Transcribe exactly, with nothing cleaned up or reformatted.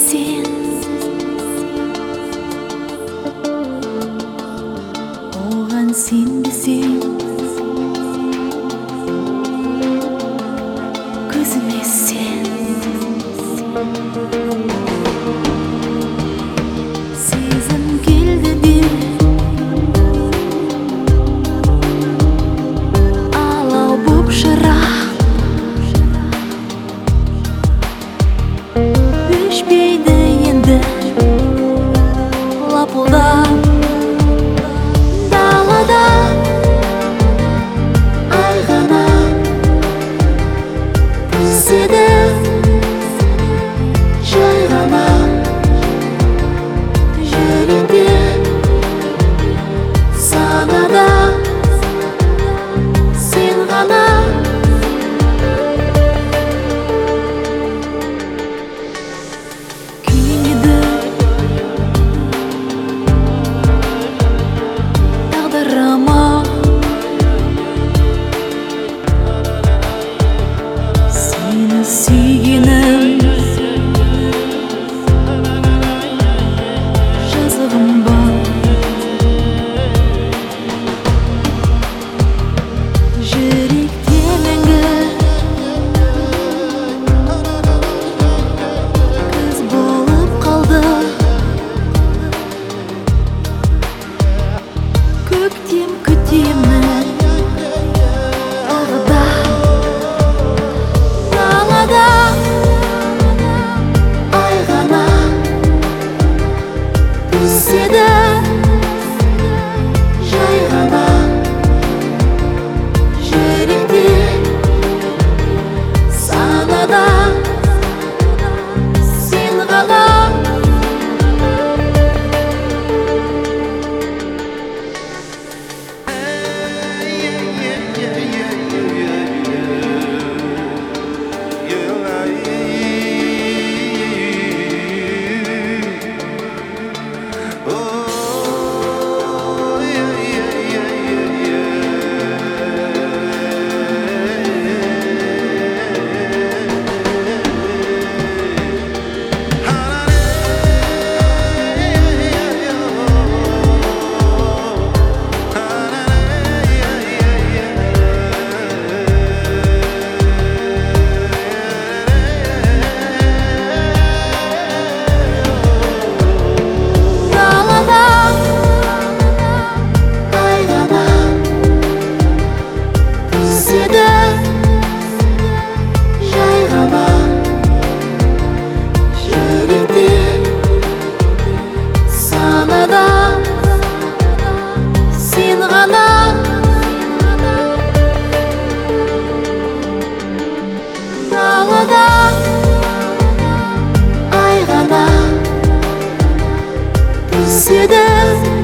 сен, оған сенбесең көзіме сен. Сезім келді де алау боп шырақ, өшпейді енді лапылдап далада. Ай ғана түседі, жай ғана жүректе, санада сен ғана. Күйеді тағдырыма, сені сүйгенім жазығым ба. Жүректе мәңгі күз болып қалды, көктем күтемін тағы да далада. Ай ғана түседі, жай ғана жүректе, санада сен ғана. Сен ғана далада, ай ғана түседі.